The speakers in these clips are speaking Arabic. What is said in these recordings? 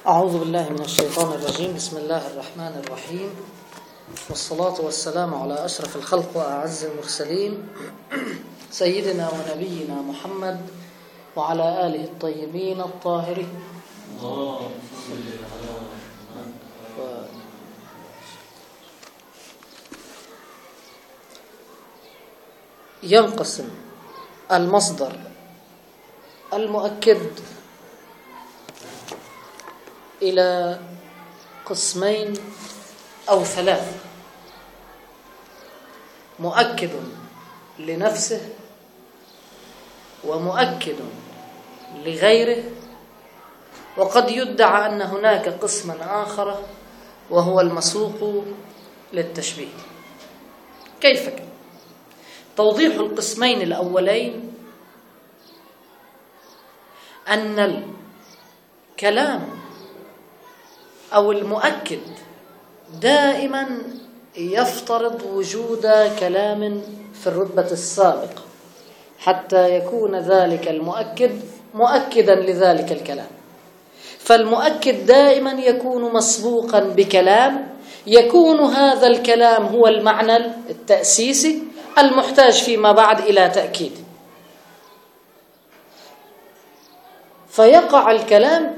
أعوذ بالله من الشيطان الرجيم. بسم الله الرحمن الرحيم، والصلاة والسلام على أشرف الخلق وأعز المرسلين سيدنا ونبينا محمد وعلى آله الطيبين الطاهرين. ينقسم المصدر المؤكد إلى قسمين أو ثلاث: مؤكد لنفسه، ومؤكد لغيره، وقد يدعى أن هناك قسما آخر وهو المسوق للتشبيه. كيف كان؟ توضيح القسمين الأولين أن الكلام أو المؤكد دائما يفترض وجود كلام في الرتبة السابقة حتى يكون ذلك المؤكد مؤكدا لذلك الكلام. فالمؤكد دائما يكون مسبوقا بكلام، يكون هذا الكلام هو المعنى التأسيسي المحتاج فيما بعد إلى تأكيد، فيقع الكلام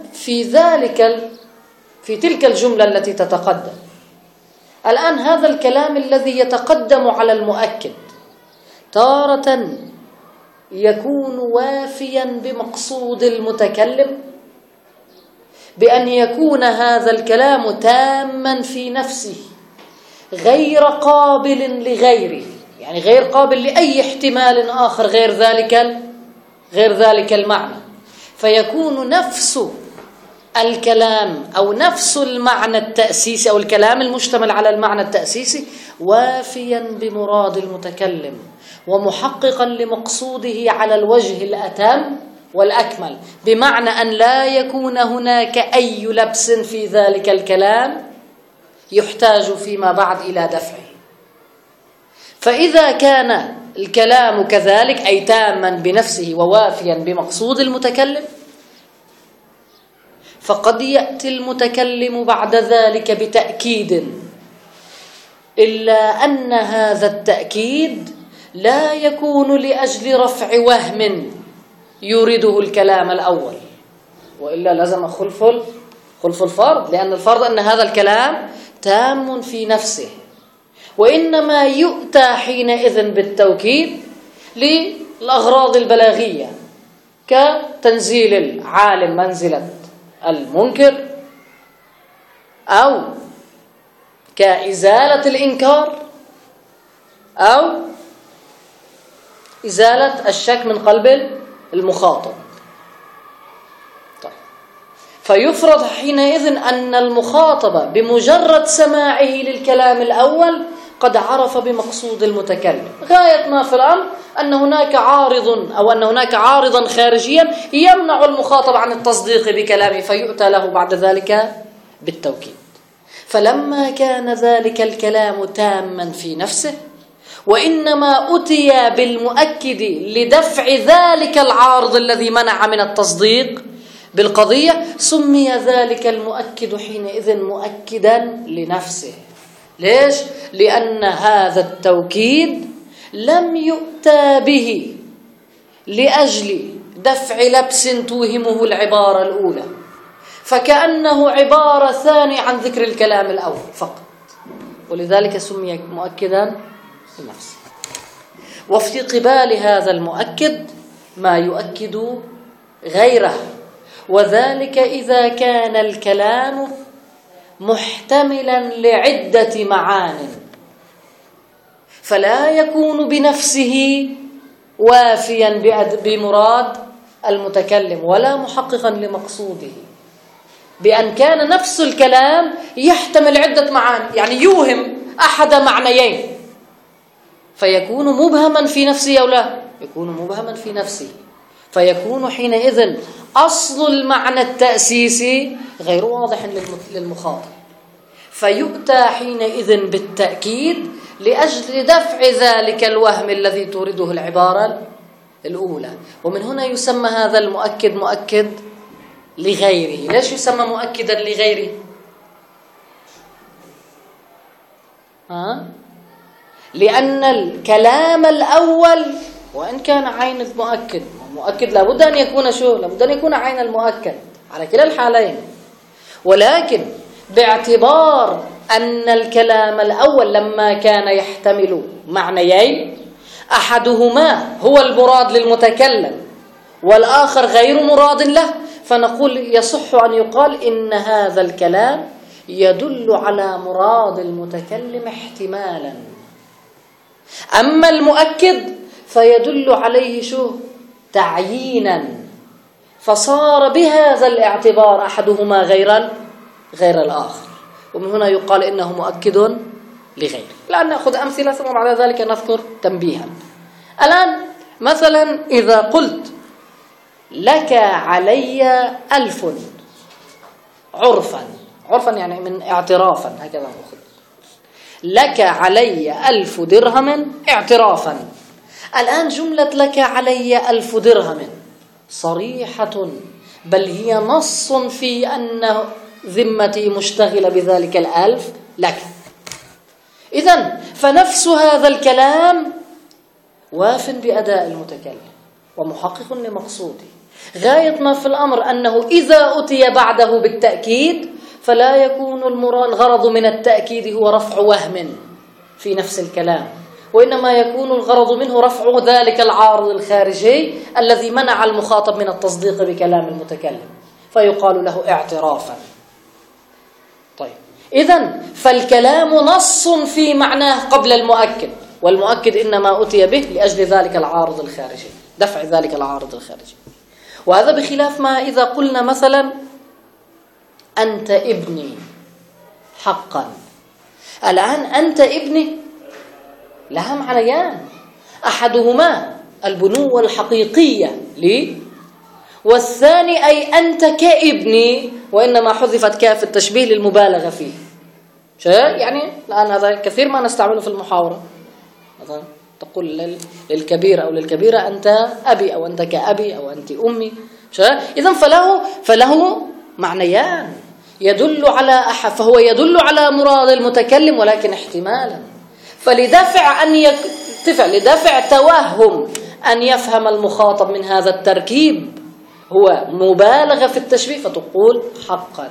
في تلك الجملة التي تتقدم. الآن هذا الكلام الذي يتقدم على المؤكد تارة يكون وافيا بمقصود المتكلم بأن يكون هذا الكلام تاما في نفسه غير قابل لغيره، يعني غير قابل لأي احتمال آخر غير ذلك المعنى، فيكون نفس الكلام أو نفس المعنى التأسيسي أو الكلام المشتمل على المعنى التأسيسي وافيا بمراد المتكلم ومحققا لمقصوده على الوجه الأتم والأكمل، بمعنى أن لا يكون هناك أي لبس في ذلك الكلام يحتاج فيما بعد إلى دفعه. فإذا كان الكلام كذلك أي تاما بنفسه ووافيا بمقصود المتكلم، فقد يأتي المتكلم بعد ذلك بتأكيد، إلا أن هذا التأكيد لا يكون لأجل رفع وهم يريده الكلام الأول، وإلا لازم خلف الفرض، لأن الفرض أن هذا الكلام تام في نفسه، وإنما يؤتى حينئذ بالتوكيد للأغراض البلاغية كتنزيل العالم منزلة المنكر، أو كإزالة الإنكار، أو إزالة الشك من قلب المخاطب. طيب. فيفرض حينئذ أن المخاطب بمجرد سماعه للكلام الأول قد عرف بمقصود المتكلم، غاية ما في الأمر أن هناك عارضا خارجيا يمنع المخاطب عن التصديق بكلامه، فيؤتى له بعد ذلك بالتوكيد. فلما كان ذلك الكلام تاما في نفسه وإنما أتي بالمؤكد لدفع ذلك العارض الذي منع من التصديق بالقضية، سمي ذلك المؤكد حينئذ مؤكدا لنفسه. ليش؟ لأن هذا التوكيد لم يؤتى به لأجل دفع لبس توهمه العبارة الأولى، فكأنه عبارة ثانية عن ذكر الكلام الأول فقط، ولذلك سمي مؤكدا لنفسه. وفي قبال هذا المؤكد ما يؤكد غيره، وذلك إذا كان الكلام محتملا لعدة معان، فلا يكون بنفسه وافيا بمراد المتكلم ولا محققا لمقصوده، بأن كان نفس الكلام يحتمل عدة معاني، يعني يوهم أحد معنيين، فيكون مبهما في نفسه أو لا يكون مبهما في نفسه، فيكون حينئذ أصل المعنى التأسيسي غير واضح للمخاطب، فيؤتى حينئذ بالتأكيد لأجل دفع ذلك الوهم الذي تورده العبارة الأولى. ومن هنا يسمى هذا المؤكد مؤكد لغيره. ليش يسمى مؤكدا لغيره؟ لأن الكلام الأول وإن كان عين المؤكد، المؤكد لابد أن يكون شو؟ لابد أن يكون عين المؤكد على كلا الحالين، ولكن باعتبار أن الكلام الأول لما كان يحتمل معنيين، أحدهما هو المراد للمتكلم والآخر غير مراد له، فنقول يصح أن يقال إن هذا الكلام يدل على مراد المتكلم احتمالا. أما المؤكد فيدل عليه شو؟ تعيينا، فصار بهذا الاعتبار أحدهما غير الآخر، ومن هنا يقال إنه مؤكد لغيره. الآن نأخذ أمثلة ثم بعد ذلك نذكر تنبيها. الآن مثلا إذا قلت لك علي 1000 عرفا يعني من اعترافا، هكذا نأخذ لك علي 1000 درهم اعترافا. الآن جملة لك علي 1000 درهم صريحة، بل هي نص في أن ذمتي مشتغلة بذلك 1000 لك. إذن فنفس هذا الكلام واف بأداء المتكلم ومحقق لمقصوده. غاية ما في الأمر أنه إذا أتي بعده بالتأكيد فلا يكون الغرض من التأكيد هو رفع وهم في نفس الكلام، وإنما يكون الغرض منه رفع ذلك العارض الخارجي الذي منع المخاطب من التصديق بكلام المتكلم، فيقال له اعترافا. طيب، إذن فالكلام نص في معناه قبل المؤكد، والمؤكد إنما أتي به لأجل ذلك العارض الخارجي، دفع ذلك العارض الخارجي. وهذا بخلاف ما إذا قلنا مثلا أنت ابني حقا. الآن أنت ابني لها معنيان، أحدهما البنوة الحقيقية لي، والثاني أي أنت كابني، وإنما حذفت كاف التشبيه للمبالغة فيه. يعني الآن هذا كثير ما نستعمله في المحاورة، مثلا تقول للكبير أو للكبيرة أنت أبي أو أنت كأبي أو أنت أمي. إذن فله معنيان، يدل على فهو يدل على مراد المتكلم ولكن احتمالا. لدفع توهم أن يفهم المخاطب من هذا التركيب هو مبالغة في التشبيه، فتقول حقا،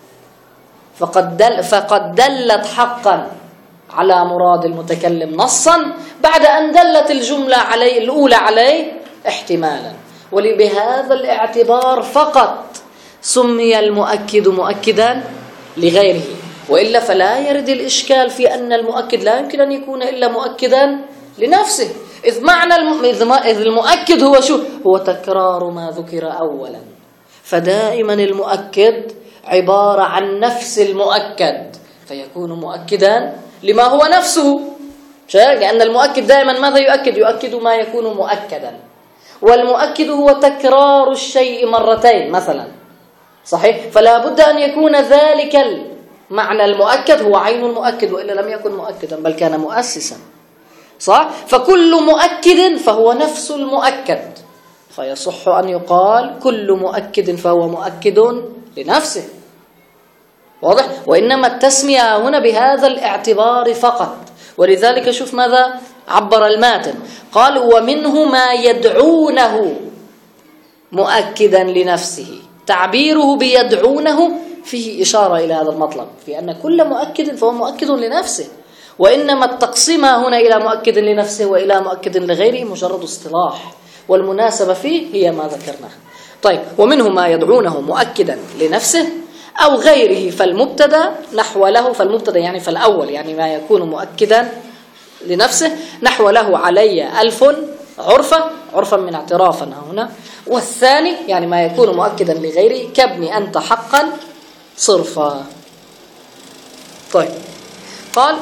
فقد دلت حقا على مراد المتكلم نصا بعد أن دلت الجملة الأولى عليه احتمالا. ولبهذا الاعتبار فقط سمي المؤكد مؤكدا لغيره، وإلا فلا يرد الإشكال في أن المؤكد لا يمكن أن يكون إلا مؤكدا لنفسه، إذ المؤكد هو شو؟ هو تكرار ما ذكر أولا. فدائما المؤكد عبارة عن نفس المؤكد، فيكون مؤكدا لما هو نفسه، لأن المؤكد دائما ماذا يؤكد؟ يؤكد ما يكون مؤكدا، والمؤكد هو تكرار الشيء مرتين مثلا، صحيح؟ فلا بد أن يكون ذلك المعنى المؤكد هو عين المؤكد، وإلا لم يكن مؤكدا بل كان مؤسسا، صح؟ فكل مؤكد فهو نفس المؤكد، فيصح أن يقال كل مؤكد فهو مؤكد لنفسه، واضح؟ وإنما التسمية هنا بهذا الاعتبار فقط. ولذلك شوف ماذا عبر الماتن، قال ومنه ما يدعونه مؤكدا لنفسه. تعبيره بيدعونه فيه إشارة إلى هذا المطلب، في أن كل مؤكد فهو مؤكد لنفسه، وإنما التقسيم هنا إلى مؤكد لنفسه وإلى مؤكد لغيره مجرد اصطلاح، والمناسبة فيه هي ما ذكرناه. طيب، ومنه ما يدعونه مؤكدا لنفسه أو غيره، فالمبتدا نحو له، فالمبتدا يعني فالأول يعني ما يكون مؤكدا لنفسه، نحو له علي 1000 عرفا من اعترافا هنا، والثاني يعني ما يكون مؤكدا لغيره كابني أنت حقا صرفا. طيب، قال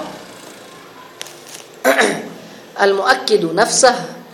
المؤكد نفسه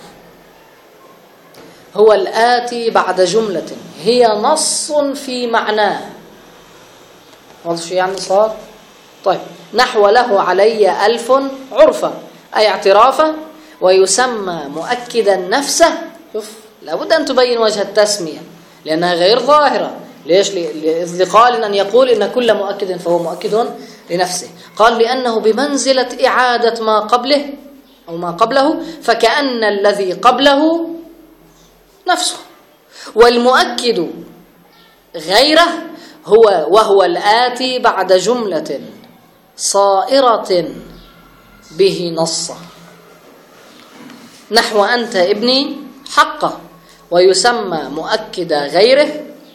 هو الآتي بعد جملة هي نص في معناه. واضح شو يعني صار؟ طيب، نحو له علي 1000 عرفا أي اعترافا، ويسمى مؤكدا نفسه. شوف، لابد أن تبين وجه التسمية لأنها غير ظاهرة، ليش؟ لقال أن يقول إن كل مؤكد فهو مؤكد لنفسه. قال لأنه بمنزلة إعادة ما قبله أو ما قبله، فكأن الذي قبله نفسه، والمؤكد غيره وهو الآتي بعد جملة صائرة به نصا، نحو أنت ابني حقه، ويسمى مؤكد غيره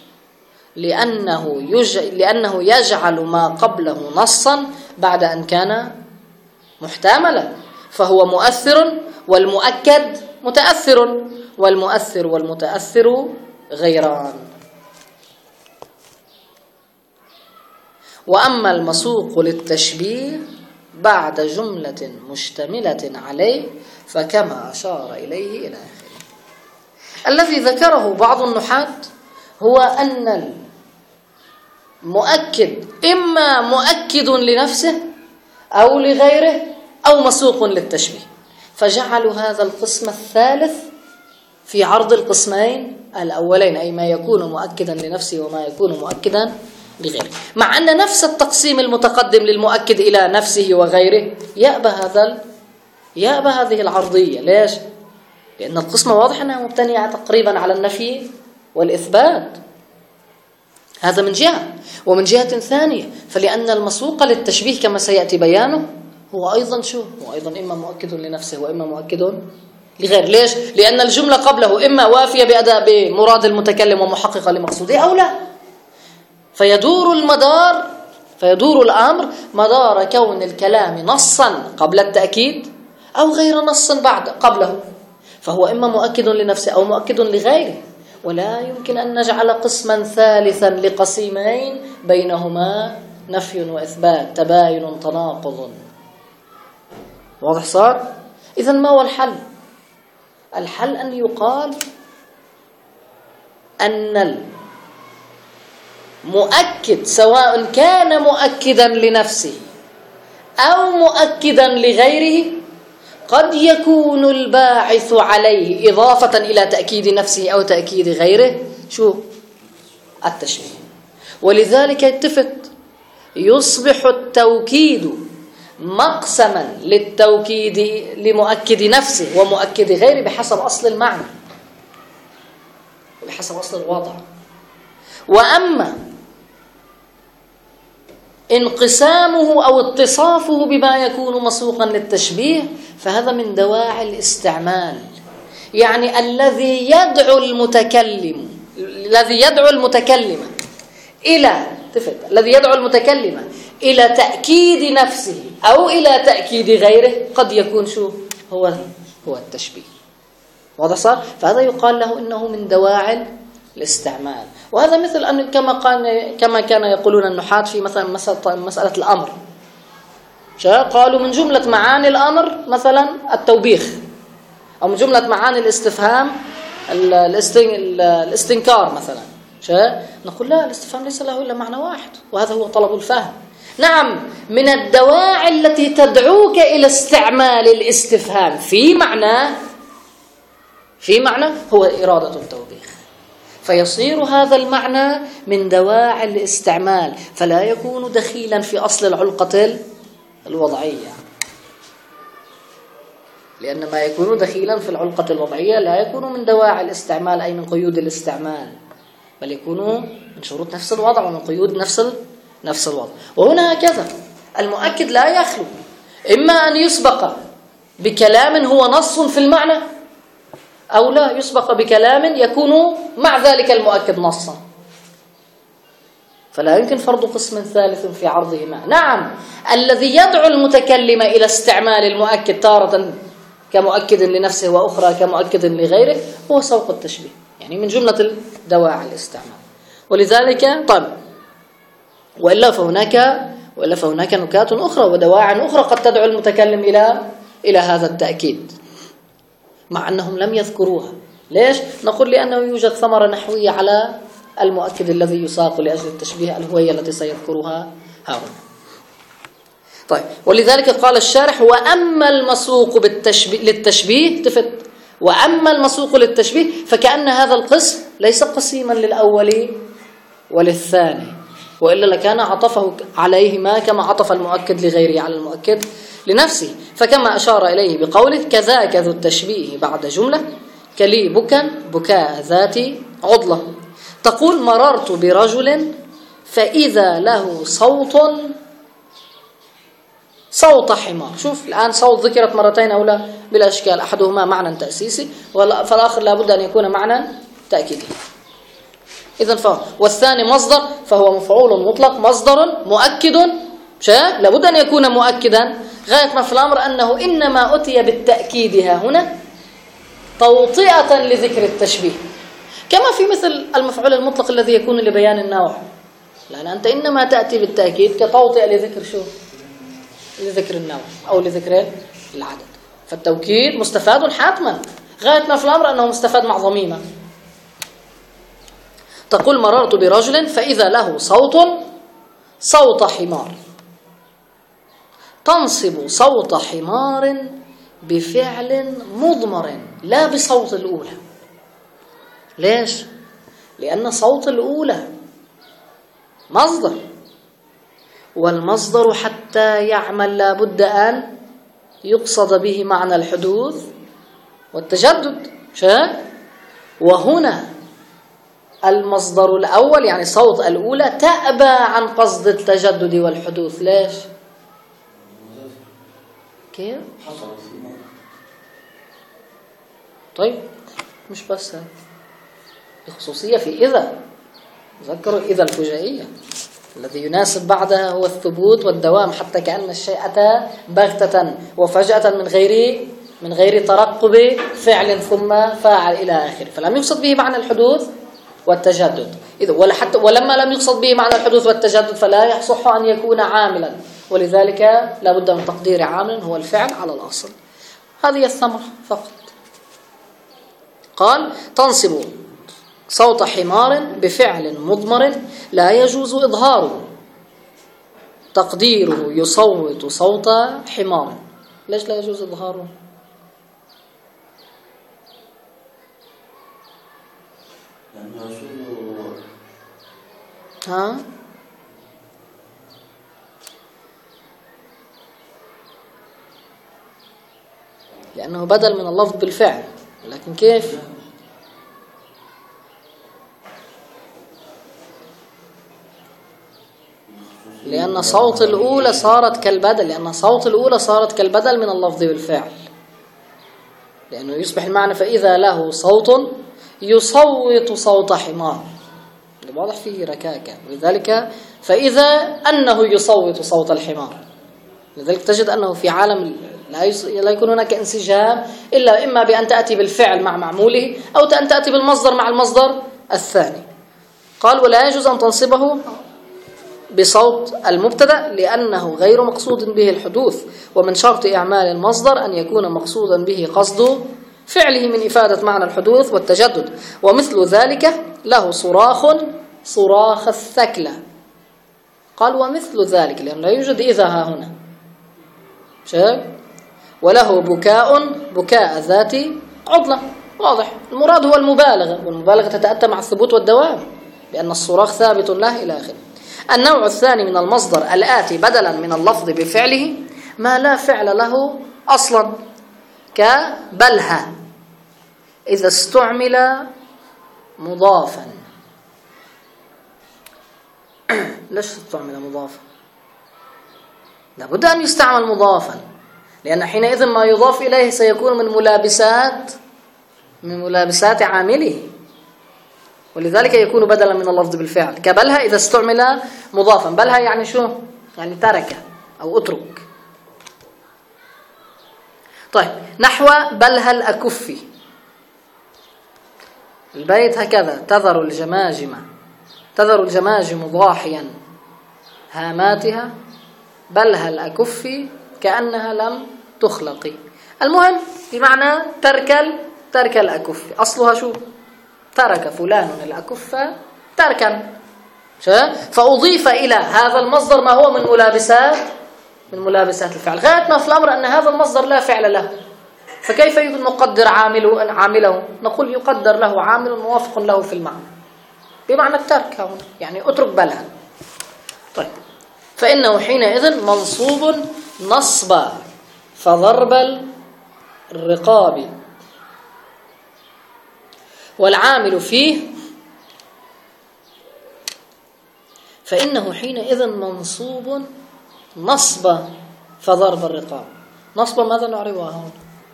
لأنه يجعل ما قبله نصا بعد أن كان محتملا، فهو مؤثر، والمؤكد متأثر، والمؤثر والمتأثر غيران. وأما المسوق للتشبيه بعد جملة مشتملة عليه فكما أشار إليه إلى آخره. الذي ذكره بعض النحاة هو أن المؤكد إما مؤكد لنفسه أو لغيره أو مسوق للتشبيه، فجعلوا هذا القسم الثالث في عرض القسمين الأولين، أي ما يكون مؤكدا لنفسه وما يكون مؤكدا لغيره، مع أن نفس التقسيم المتقدم للمؤكد إلى نفسه وغيره يأبى هذه العرضية. ليش؟ لأن القسمة واضح أنها مبتنية تقريبا على النفي والإثبات، هذا من جهة. ومن جهة ثانية فلأن المسوق للتشبيه كما سيأتي بيانه هو أيضا هو أيضا إما مؤكد لنفسه وإما مؤكد لغير. ليش؟ لأن الجملة قبله إما وافية بأداء بمراد المتكلم ومحققة لمقصوده أو لا، فيدور الأمر مدار كون الكلام نصا قبل التأكيد أو غير نص قبله، فهو إما مؤكد لنفسه أو مؤكد لغيره، ولا يمكن أن نجعل قسما ثالثا لقسيمين بينهما نفي وإثبات، تباين تناقض. واضح صار؟ إذن ما هو الحل؟ الحل أن يقال أن المؤكد سواء كان مؤكدا لنفسه أو مؤكدا لغيره قد يكون الباعث عليه إضافة إلى تأكيد نفسه أو تأكيد غيره التشبيه. ولذلك يصبح التوكيد مقسما للتوكيد لمؤكد نفسه ومؤكد غيره بحسب أصل المعنى وبحسب أصل الوضع. وأما انقسامه أو اتصافه بما يكون مسوقا للتشبيه فهذا من دواعي الاستعمال، يعني الذي يدعو المتكلم إلى تأكيد نفسه أو إلى تأكيد غيره قد يكون هو التشبيه. واضح صار؟ فهذا يقال له إنه من دواعي الاستعمال. وهذا مثل أن كما كان يقولون النحاة في مثلا مسألة الأمر، قالوا من جملة معاني الأمر مثلا التوبيخ، أو من جملة معاني الاستفهام الاستنكار مثلا. نقول لا، الاستفهام ليس له إلا معنى واحد، وهذا هو طلب الفهم. نعم، من الدواعي التي تدعوك إلى استعمال الاستفهام في معنى هو إرادة التوبيخ، فيصير هذا المعنى من دواعي الاستعمال، فلا يكون دخيلا في أصل العلقة الوضعية، لأن ما يكون دخيلا في العلقة الوضعية لا يكون من دواعي الاستعمال أي من قيود الاستعمال، بل يكون من شروط نفس الوضع ومن قيود نفس الوضع. وهنا هكذا المؤكد لا يخلو إما أن يسبق بكلام هو نص في المعنى، أو لا يسبق بكلام يكون مع ذلك المؤكد نصا، فلا يمكن فرض قسم ثالث في عرضهما. نعم، الذي يدعو المتكلم إلى استعمال المؤكد تارة كمؤكد لنفسه وأخرى كمؤكد لغيره هو سوق التشبيه، يعني من جملة دواعي الاستعمال. ولذلك وإلا فهناك نكات أخرى ودواعي أخرى قد تدعو المتكلم إلى هذا التأكيد مع أنهم لم يذكروها. ليش؟ نقول لأنه يوجد ثمرة نحوية على المؤكد الذي يساق لأجل التشبيه الهوية التي سيذكرها هؤلاء. طيب، ولذلك قال الشارح: وأما المسوق للتشبيه وأما المسوق للتشبيه فكأن هذا القسم ليس قسيما للأول وللثاني، وإلا لكان عطفه عليهما كما عطف المؤكد لغيره على المؤكد لنفسه. فكما أشار إليه بقوله كذاك ذو التشبيه بعد جملة كلي بكا بكاء ذات عضلة. تقول مررت برجل فإذا له صوت حمار. شوف الآن صوت ذكرت مرتين أو لا بالأشكال، أحدهما معنى تأسيسي فالآخر لابد أن يكون معنى تأكيدي. إذن والثاني مصدر فهو مفعول مطلق مصدر مؤكد لابد أن يكون مؤكدا. غاية ما في الأمر أنه إنما أتي بالتأكيد هنا توطئة لذكر التشبيه، كما في مثل المفعول المطلق الذي يكون لبيان النوع، لأن أنت إنما تأتي بالتأكيد كتوطئة لذكر لذكر النوع أو لذكر العدد. فالتوكيد مستفاد حتما، غاية ما في الأمر أنه مستفاد مع ضميمة. تقول مررت برجل فإذا له صوت حمار. تنصب صوت حمار بفعل مضمر لا بصوت الأولى. ليش؟ لأن صوت الأولى مصدر، والمصدر حتى يعمل لابد أن يقصد به معنى الحدوث والتجدد. وهنا المصدر الأول يعني صوت الأولى تأبى عن قصد التجدد والحدوث. ليش؟ كيف؟ طيب مش بس الخصوصية في إذا، تذكروا إذا الفجائية الذي يناسب بعدها هو الثبوت والدوام، حتى كأن الشيء أتى بغتة وفجأة من غير ترقب فعل ثم فاعل إلى آخره، فلم يقصد به معنى الحدوث والتجدد. إذا ولما لم يقصد به معنى الحدوث والتجدد فلا يصح أن يكون عاملا، ولذلك لا بد من تقدير عامل هو الفعل على الأصل. هذه الثمرة فقط. قال تنصب صوت حمار بفعل مضمر لا يجوز إظهاره تقديره يصوت صوت حمار. ليش لا يجوز إظهاره؟ لأنه بدل من اللفظ بالفعل، لكن كيف؟ لأن صوت الأولى صارت كالبدل من اللفظ بالفعل، لأنه يصبح المعنى فإذا له صوت يصوت صوت حمار، واضح فيه ركاكة، ولذلك فإذا أنه يصوت صوت الحمار، لذلك تجد أنه في عالم لا يكون هناك انسجام إلا إما بأن تأتي بالفعل مع معموله أو أن تأتي بالمصدر مع المصدر الثاني. قال ولا يجوز أن تنصبه بصوت المبتدأ لأنه غير مقصود به الحدوث، ومن شرط إعمال المصدر أن يكون مقصودا به قصد فعله من إفادة معنى الحدوث والتجدد. ومثل ذلك له صراخ الثكلى. قال ومثل ذلك لأن لا يوجد إذا ها هنا وله بكاء ذات عضلة. واضح المراد هو المبالغة، والمبالغة تتأتى مع الثبوت والدوام لأن الصراخ ثابت له إلى آخره. النوع الثاني من المصدر الآتي بدلا من اللفظ بفعله ما لا فعل له أصلا كبلها إذا استعمل مضافا. ليش استعمل مضافا؟ لابد أن يستعمل مضافا، لأن حينئذ ما يضاف إليه سيكون من ملابسات عامله، ولذلك يكون بدلا من اللفظ بالفعل كبلها إذا استعمل مضافا. بلها يعني شو؟ يعني ترك أو اترك. طيب نحو بلها الأكف. البيت هكذا تذر الجماجم ضاحيا هاماتها بلها الأكف كأنها لم تخلق. المهم بمعنى ترك الأكف. أصلها شو؟ ترك فلان الأكف تركا، فأضيف إلى هذا المصدر ما هو من ملابسات الفعل. غاية ما في الأمر أن هذا المصدر لا فعل له، فكيف نقدر عامله؟ نقول يقدر له عامل موافق له في المعنى. بمعنى الترك هون، يعني اترك بلها. طيب فإنه حينئذ منصوب نصبا فضرب الرقاب، والعامل فيه فإنه حينئذ منصوب نصبا فضرب الرقاب. نصبا ماذا نعربها هون؟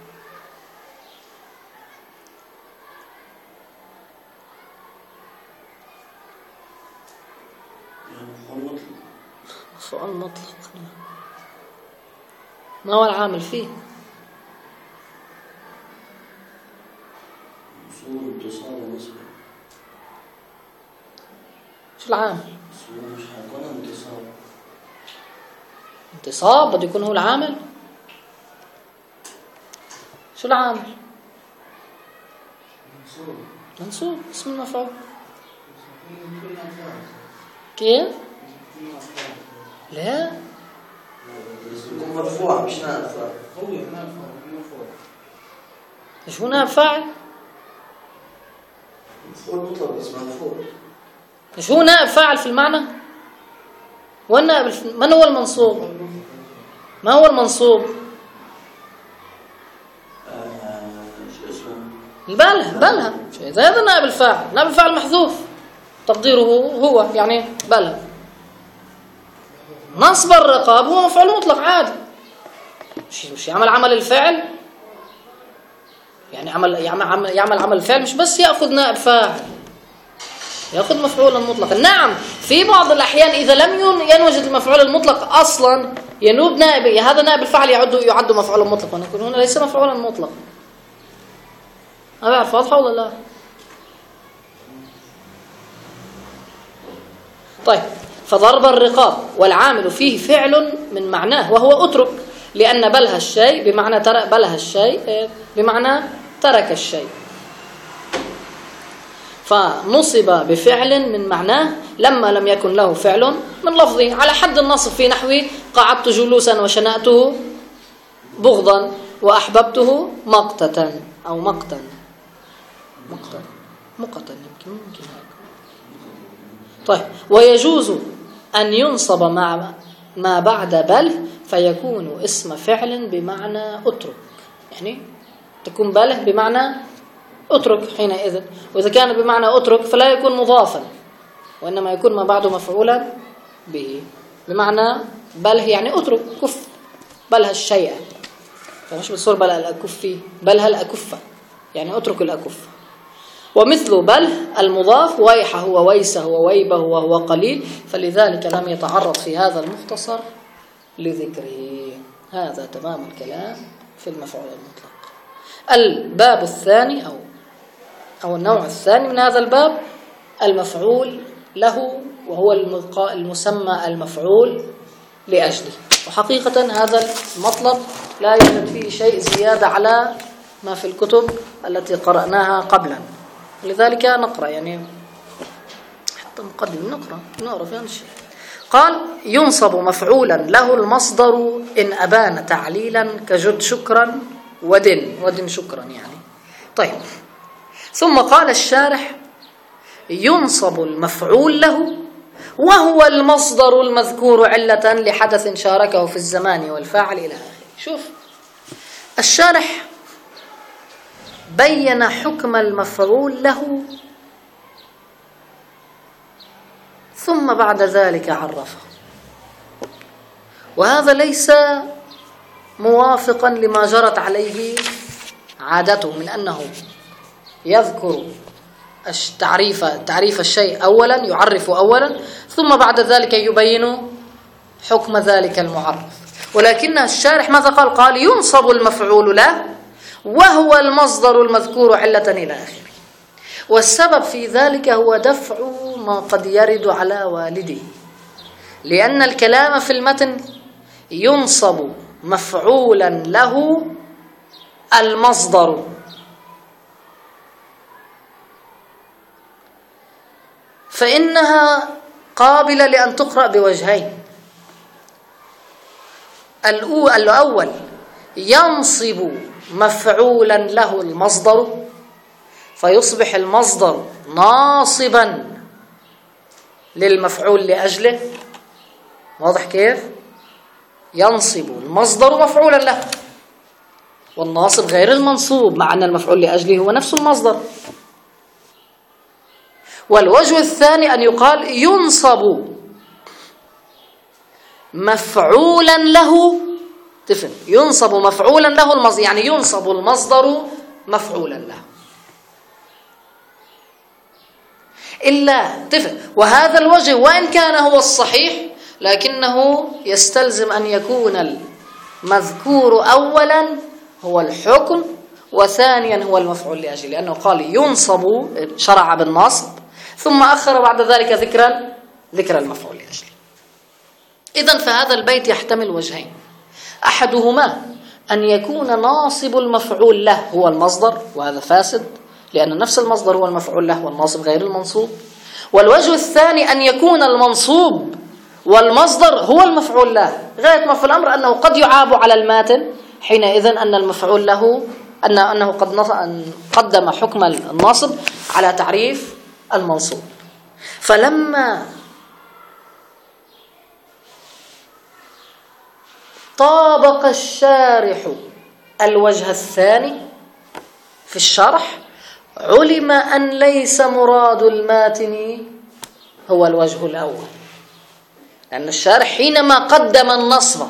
مفعول مطلق. ما هو العامل فيه؟ شو العامل؟ انتصاب بده يكون هو العامل؟ شو العامل؟ منصوب اسم المفعول. كيف؟ لا يكون مرفوع مش نائب فاعل. مش هو نائب فاعل؟ مفعول مطلق بس مرفوع. مش هو نائب فاعل في المعنى؟ والنائب من هو المنصوب؟ ما هو المنصوب؟ شو اسمه؟ بلها هذا نائب الفاعل. نائب الفاعل محذوف تقديره هو، يعني بلها. نصب الرقاب هو مفعول مطلق عادي، مش يعمل عمل الفعل، يعني يعمل عمل الفعل، مش بس يأخذ نائب فاعل، يأخذ مفعولا مطلقا. نعم في بعض الأحيان إذا لم ينوجد المفعول المطلق أصلا ينوب نائب، هذا نائب الفاعل يعد مفعولا مطلقا، ونكون هنا ليس مفعولا مطلقا. أنا أعرف واضحة ولا لا؟ طيب فضرب الرقاب والعامل فيه فعل من معناه وهو اترك، لأن بلها الشيء بمعنى بلها الشيء بمعنى ترك الشيء، فنصب بفعل من معناه لما لم يكن له فعل من لفظه، على حد النصب في نحو قعدت جلوسا وشنأته بغضا وأحببته مقتة أو مقتا يمكن هيك. طيب ويجوز أن ينصب مع ما بعد بل فيكون اسم فعل بمعنى اترك، يعني تكون بله بمعنى اترك حينئذ، وإذا كان بمعنى اترك فلا يكون مضافا وإنما يكون ما بعده مفعولا به، بمعنى بله يعني اترك كف بلها الشيء، فمش بالصور بلها الأكفي، بلها الأكفة يعني اترك الأكفة. ومثل بل المضاف ويحه وويسه وويبه وهو قليل، فلذلك لم يتعرض في هذا المختصر لذكره. هذا تمام الكلام في المفعول المطلق. الباب الثاني أو النوع الثاني من هذا الباب المفعول له، وهو المسمى المفعول لأجله. وحقيقة هذا المطلب لا يوجد فيه شيء زيادة على ما في الكتب التي قرأناها قبلا، لذلك نقرأ يعني حتى مقدم نقرأ فيها شيء. قال ينصب مفعولا له المصدر إن أبان تعليلا كجد شكرا ودن شكرا يعني. طيب ثم قال الشارح ينصب المفعول له وهو المصدر المذكور علة لحدث شاركه في الزمان والفاعل إلى آخره. شوف الشارح بين حكم المفعول له ثم بعد ذلك عرفه، وهذا ليس موافقا لما جرت عليه عادته من أنه يذكر تعريف الشيء أولا، يعرفه أولا ثم بعد ذلك يبين حكم ذلك المعرف. ولكن الشارح ماذا قال؟ قال ينصب المفعول له وهو المصدر المذكور علة إلى آخره. والسبب في ذلك هو دفع ما قد يرد على والده، لأن الكلام في المتن ينصب مفعولا له المصدر، فإنها قابلة لأن تقرأ بوجهين. الأول ينصب مفعولا له المصدر فيصبح المصدر ناصبا للمفعول لأجله. واضح كيف؟ ينصب المصدر مفعولا له، والناصب غير المنصوب، مع أن المفعول لأجله هو نفس المصدر. والوجه الثاني أن يقال ينصب مفعولا له، تفهم، ينصب مفعولا له المصدر، يعني ينصب المصدر مفعولا له. إلا تفهم، وهذا الوجه وإن كان هو الصحيح لكنه يستلزم أن يكون المذكور أولا هو الحكم، وثانيا هو المفعول لأجله، لأنه قال ينصب، شرع بالنصب، ثم أخر بعد ذلك ذكر المفعول لأجله. إذن فهذا البيت يحتمل وجهين: أحدهما أن يكون ناصب المفعول له هو المصدر، وهذا فاسد لأن نفس المصدر هو المفعول له والناصب غير المنصوب. والوجه الثاني أن يكون المنصوب والمصدر هو المفعول له. غاية ما في الأمر أنه قد يعاب على الماتن حينئذ أن المفعول له أنه قد قدم حكم الناصب على تعريف المنصوب. فلما طابق الشارح الوجه الثاني في الشرح علم أن ليس مراد الماتن هو الوجه الأول، لأن الشارح حينما قدم النصب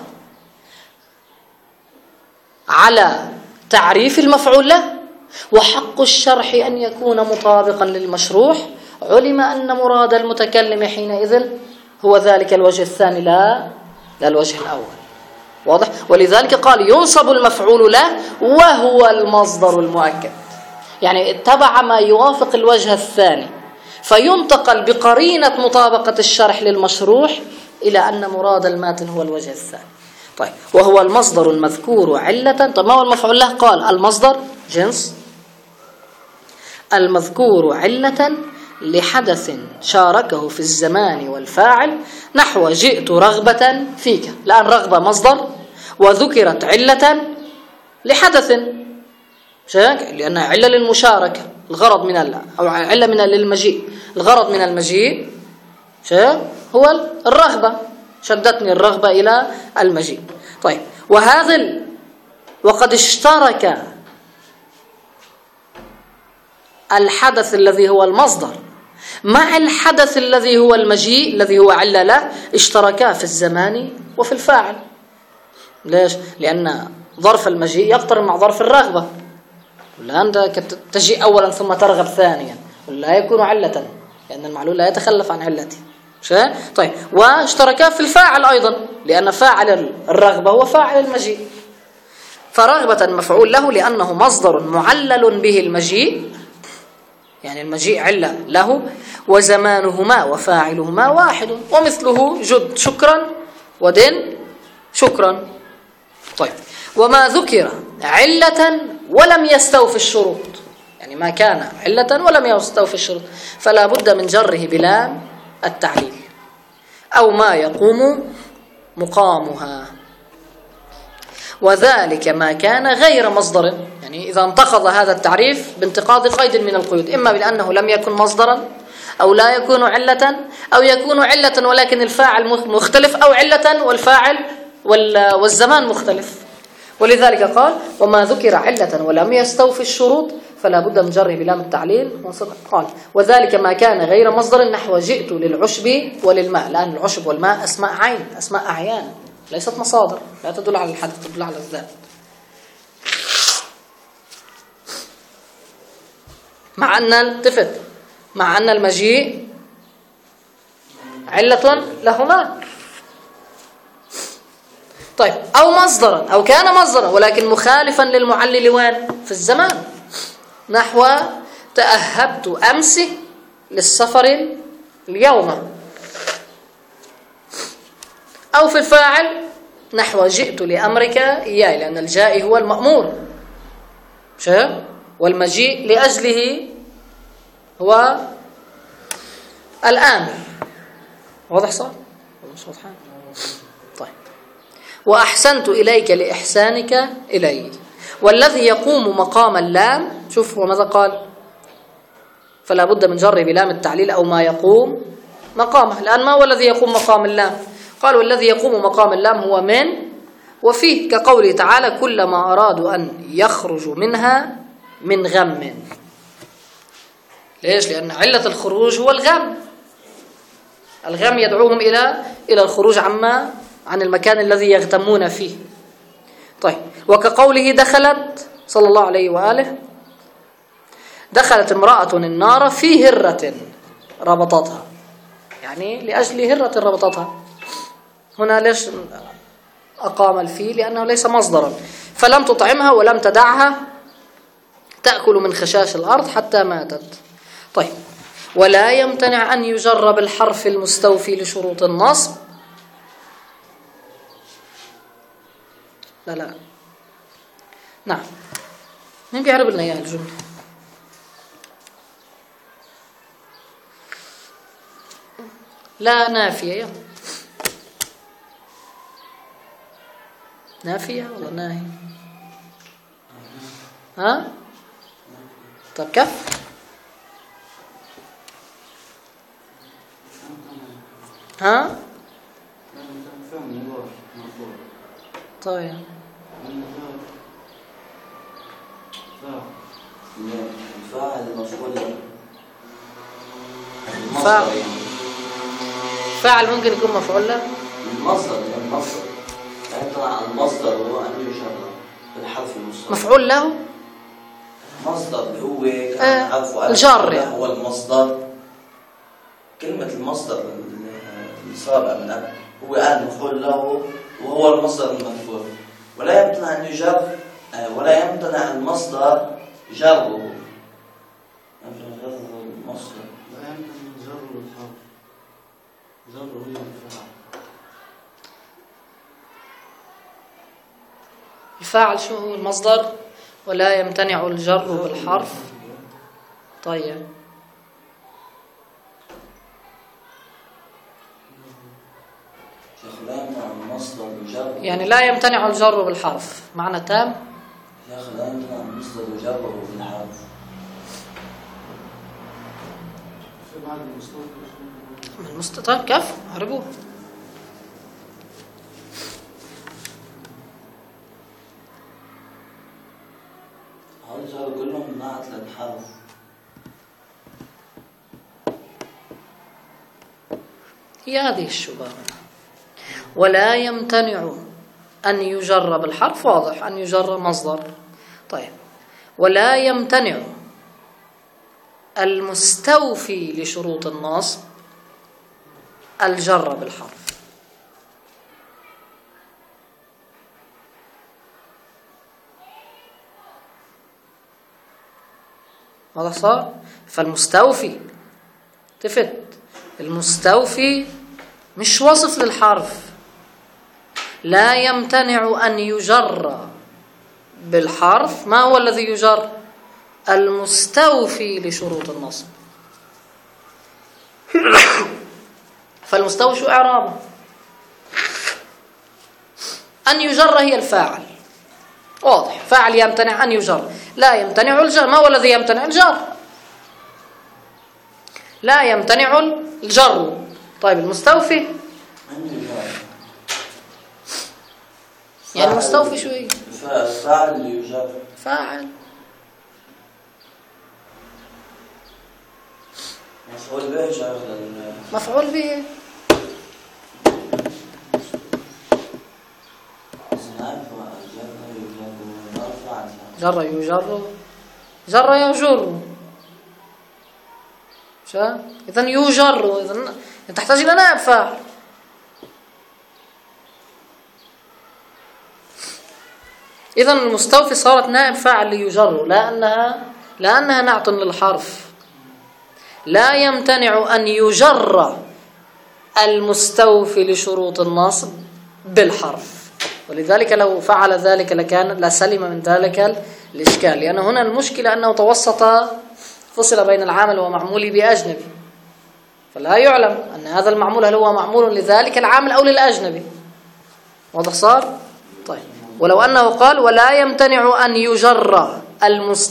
على تعريف المفعول له وحق الشرح أن يكون مطابقا للمشروح، علم أن مراد المتكلم حينئذ هو ذلك الوجه الثاني لا الوجه الأول. واضح؟ ولذلك قال ينصب المفعول له وهو المصدر المؤكد، يعني اتبع ما يوافق الوجه الثاني، فينتقل بقرينة مطابقة الشرح للمشروح إلى أن مراد الماتن هو الوجه الثاني. طيب، وهو المصدر المذكور علة. طيب، ما هو المفعول له؟ قال المصدر جنس المذكور علة لحدث شاركه في الزمان والفاعل، نحو جئت رغبة فيك. الآن رغبة مصدر وذكرت علة لحدث، لأنها علة للمشاركة، الغرض من أو علة من للمجيء، الغرض من المجيء هو الرغبة، شدتني الرغبة إلى المجيء. طيب، وقد اشترك الحدث الذي هو المصدر مع الحدث الذي هو المجيء الذي هو علة له، اشتركا في الزمان وفي الفاعل. ليش؟ لأن ظرف المجيء يقترن مع ظرف الرغبة، ولا أنت تجيء أولا ثم ترغب ثانيا، ولا يكون علة، لأن المعلول لا يتخلف عن علته. طيب، واشتركا في الفاعل أيضا، لأن فاعل الرغبة هو فاعل المجيء. فرغبة مفعول له لأنه مصدر معلل به المجيء، يعني المجيء علة له، وزمانهما وفاعلهما واحد، ومثله جد شكرا ودن شكرا. طيب، وما ذكر علة ولم يستوفي الشروط، يعني ما كان علة ولم يستوفي الشروط، فلا بد من جره بلام التعليل أو ما يقوم مقامها، وذلك ما كان غير مصدر. يعني إذا انتقض هذا التعريف بانتقاض قيد من القيود، إما بأنه لم يكن مصدرا، أو لا يكون علة، أو يكون علة ولكن الفاعل مختلف، أو علة والفاعل والزمان مختلف. ولذلك قال وما ذكر علة ولم يستوفي الشروط فلا بد من جره بلام التعليل. قال وذلك ما كان غير مصدر، نحو جئت للعشب وللماء. الآن العشب والماء أسماء عين، أسماء أعيان، ليست مصادر، لا تدل على الحدث، تدل على الذات. مع أن المجيء علة لهما. طيب، أو مصدرا، أو كان مصدرا ولكن مخالفا للمعلل وين؟ في الزمان، نحو تأهبت أمس للسفر اليوم. أو في الفاعل نحو جئت لأمرك إياي، لأن الجائي هو المأمور، والمجيء لأجله هو الآمر. واضح صح؟ طيب، وأحسنت إليك لإحسانك إلي. والذي يقوم مقام اللام، شوف وماذا قال؟ فلا بد من جر بلام التعليل أو ما يقوم مقامه. الآن ما هو الذي يقوم مقام اللام؟ قالوا الذي يقوم مقام اللام هو من وفيه، كقوله تعالى كلما أرادوا أن يخرجوا منها من غم. ليش؟ لأن علة الخروج هو الغم. الغم يدعوهم إلى الخروج عن المكان الذي يغتمون فيه. طيب، وكقوله دخلت صلى الله عليه وآله دخلت امرأة النار في هرة ربطتها، يعني لأجل هرة ربطتها. هنا ليش أقام الفي؟ لأنه ليس مصدرا، فلم تطعمها ولم تدعها تأكل من خشاش الأرض حتى ماتت. طيب، ولا يمتنع أن يجر بالحرف المستوفي لشروط النصب. لا نعم، مين بيعرب لنا إياها الجملة؟ لا نافية، نافية ولا ناهي؟ ها؟ طب كيف؟ ها؟ طيب فاعل ممكن يكون مفعول له. المصدر يعني طلع المصدر هو أن يشرع بالحرف المستوفي. مفعول له المصدر اللي هو حرف الجر هو المصدر. كلمة المصدر اللي صار من هو قال مفعول له وهو المصدر المرفوع. ولا يمتنع أن يجر ولا يمتنع المصدر جره. المصدر لا يمتنع جره الحرف، جره هي الفاعل. الفاعل شو هو المصدر؟ ولا يمتنع الجر بالحرف. طيب، يعني لا يمتنع الجر بالحرف معنى تام. يا أخي لا يمتنع المصدر جره بالحرف. طيب كيف؟ اعربوه. هذول كلهم نعت للحرف. هي هذه الشبهة. ولا يمتنع أن يجر بالحرف، واضح أن يجر مصدر. طيب، ولا يمتنع المستوفي لشروط النصب الجر بالحرف. واضح صار؟ فالمستوفي تفت، المستوفي مش وصف للحرف. لا يمتنع أن يجر بالحرف. ما هو الذي يجر؟ المستوفي لشروط النصب. فالمستوفي شو إعرابه؟ أن يجر هي الفاعل، واضح. فاعل يمتنع أن يجر، لا يمتنع الجر. ما هو الذي يمتنع؟ الجر. لا يمتنع الجر. طيب، المستوفي يعني المستوفي شو هي؟ فاعل يجر. فاعل مفعول به جر. مفعول به. جر يجر، جر يجر. إذن يجر، إذن تحتاج إلى نائب فاعل. إذن المستوفي صارت نائب فاعل ليجر، لأنها نعت للحرف. لا يمتنع أن يجر المستوفي لشروط النصب بالحرف، ولذلك لو فعل ذلك لسلم من ذلك الإشكال. لأن هنا المشكلة أنه فصل بين العامل ومعموله بأجنبي، فلا يعلم أن هذا المعمول هل هو معمول لذلك العامل أو للأجنبي. واضح صار؟ طيب، ولو أنه قال ولا يمتنع أن يجر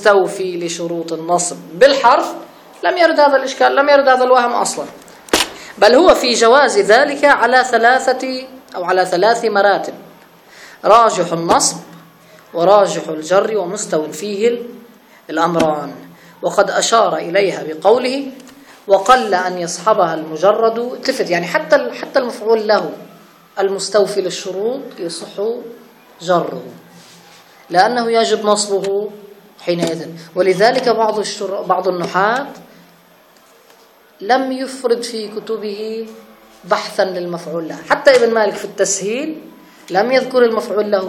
المستوفي لشروط النصب بالحرف لم يرد هذا الإشكال، لم يرد هذا الوهم أصلا. بل هو في جواز ذلك على ثلاث مراتب: راجح النصب وراجح الجر ومستو فيه الأمران. وقد أشار إليها بقوله: وقل أن يصحبها المجرد. التفت، يعني حتى المفعول له المستوفي للشروط يصح جره، لأنه يجب نصبه حينئذ. ولذلك بعض النحاة لم يفرد في كتبه بحثا للمفعول له. حتى ابن مالك في التسهيل لم يذكر المفعول له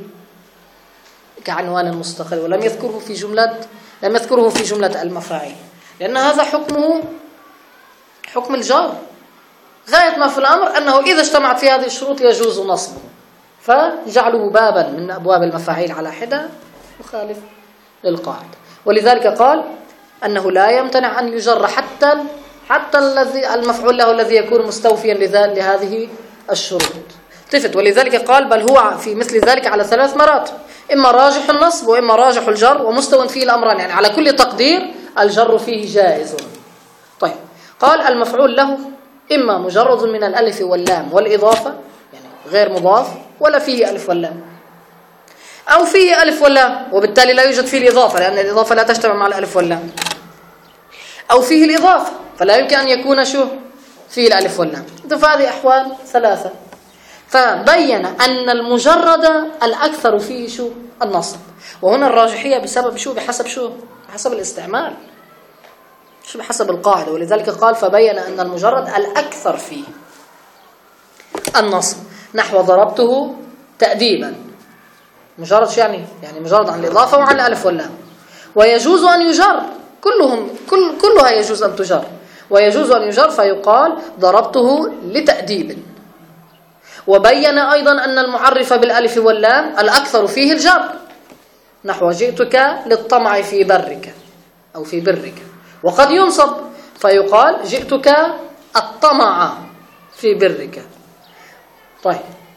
كعنوان مستقل، ولم يذكره في جملة المفاعيل، لأن هذا حكمه حكم الجار. غاية ما في الأمر أنه إذا اجتمعت في هذه الشروط يجوز نصبه، فجعله بابا من أبواب المفاعيل على حدة مخالف للقاعدة. ولذلك قال أنه لا يمتنع أن يجر حتى المفعول له الذي يكون مستوفيا لهذه الشروط. التفت، ولذلك قال: بل هو في مثل ذلك على 3 مراتب: إما راجح النصب وإما راجح الجر ومستوى فيه الأمران، يعني على كل تقدير الجر فيه جائز. طيب، قال: المفعول له إما مجرد من الألف واللام والإضافة، يعني غير مضاف ولا فيه ألف واللام، أو فيه ألف واللام وبالتالي لا يوجد فيه الإضافة، لأن الإضافة لا تجتمع مع الألف واللام، أو فيه الإضافة فلا يمكن أن يكون فيه الألف واللام. فهذه أحوال 3. فبين أن المجرد الأكثر فيه النصب. وهنا الراجحية بسبب بحسب الاستعمال، بحسب القاعدة. ولذلك قال: فبين أن المجرد الأكثر فيه النصب، نحو ضربته تأديبا. مجرد يعني مجرد عن الإضافة وعن الألف واللام. ويجوز أن يجر، كلها يجوز أن تجر، ويجوز أن يجر فيقال: ضربته لتأديب. وبين أيضا أن المعرف بالألف واللام الأكثر فيه الجر، نحو جئتك للطمع في برك أو في برك. وقد ينصب فيقال: جئتك الطمع في برك. طيب،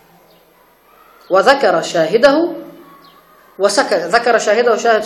وذكر شاهده وسكت. ذكر شاهده، شاهد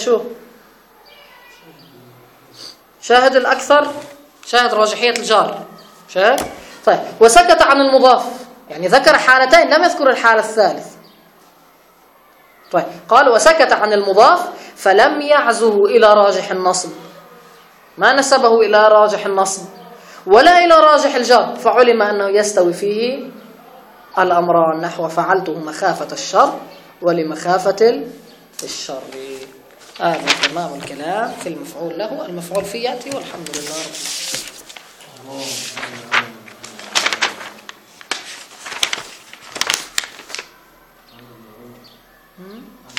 شاهد الأكثر، شاهد راجحية الجار، شاهد. طيب، وسكت عن المضاف، يعني ذكر حالتين لم يذكر الحالة الثالث. طيب، قال: وسكت عن المضاف فلم يعزه إلى راجح النصب، ما نسبه إلى راجح النصب ولا إلى راجح الجر، فعلم أنه يستوي فيه الأمران، نحو فعلته مخافة الشر ولمخافة الشر. هذا تمام الكلام في المفعول له. المفعول فيه يأتي، والحمد لله رب العالمين.